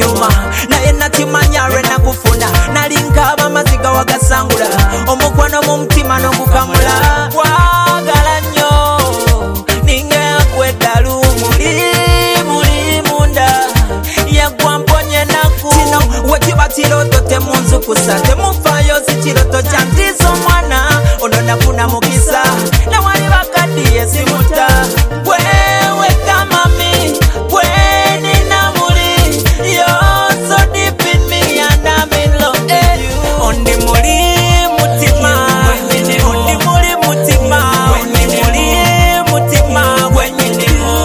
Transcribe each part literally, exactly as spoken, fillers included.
kunyuma naye natimanya rena kufuna nalinkaba maziga wagasangula omukwano mu mutima n'ogukamula kwagala nnyo ninga kweddalu muli muli munda yagwa mponye naku tino wekiba kiroto temunzukusa temufayo si kiroto kya ntiisa omwana ono nafuna mukisa nawali bakaddiye simuta wewe kama mi weni na muli you're so deep in me and I'm in love with you ondi muli mutima ondi muli mutima ondi muli mutima wenyini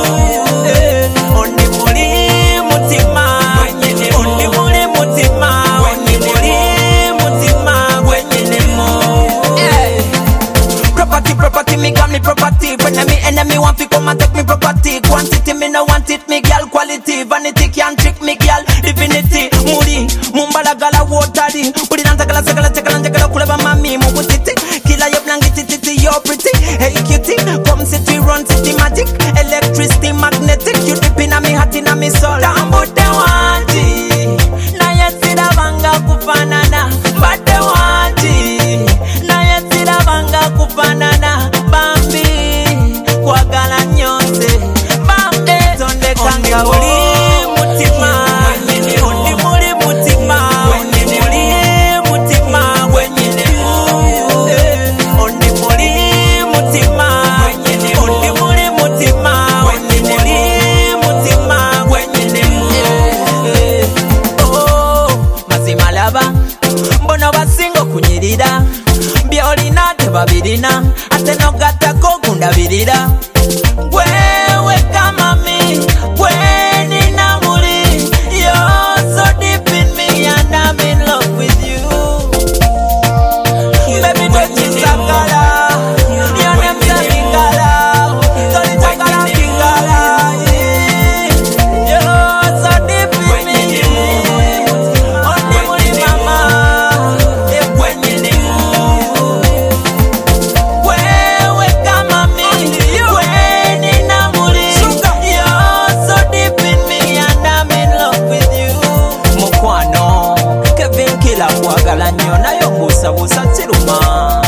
ondi muli mutima ondi muli mutima ondi muli mutima wenyini property property me got me property when me enemy want to come and take me property quantity me no want it me girl quality vanity can't trick me girl divinity muri mumbalagala wotali uri nanzagala sagala chakala njagala kuleba mami mu butiti kila yo blangiti titi yo pretty hey cutie come city run city magic electricity magnetic you dip in me heart in me soul tambote wanti na yesira banga kufanana bade wanti na yesira banga kufanana bambi kwagala nyonse bambe tonde kanga uli mutima ondi muli mutima ondi muli mutima wenyine ondi muli mutima ondi muli mutima ondi muli mutima wenyine oh mazima laba mbono basingo kunyirira byolina tebabirina ate nogatako kundabirira wewe kama mi weni na muli you're so deep in me and I'm in love with you baby don't you sakala your name's a Bingala don't you sakala Bingala you're so deep in me only muli mama wewe kama mi weni na muli you're so deep in me and I'm in love with you mukwano Kevin Kila kwagala nnyo nayo mbuusabuusa kiruma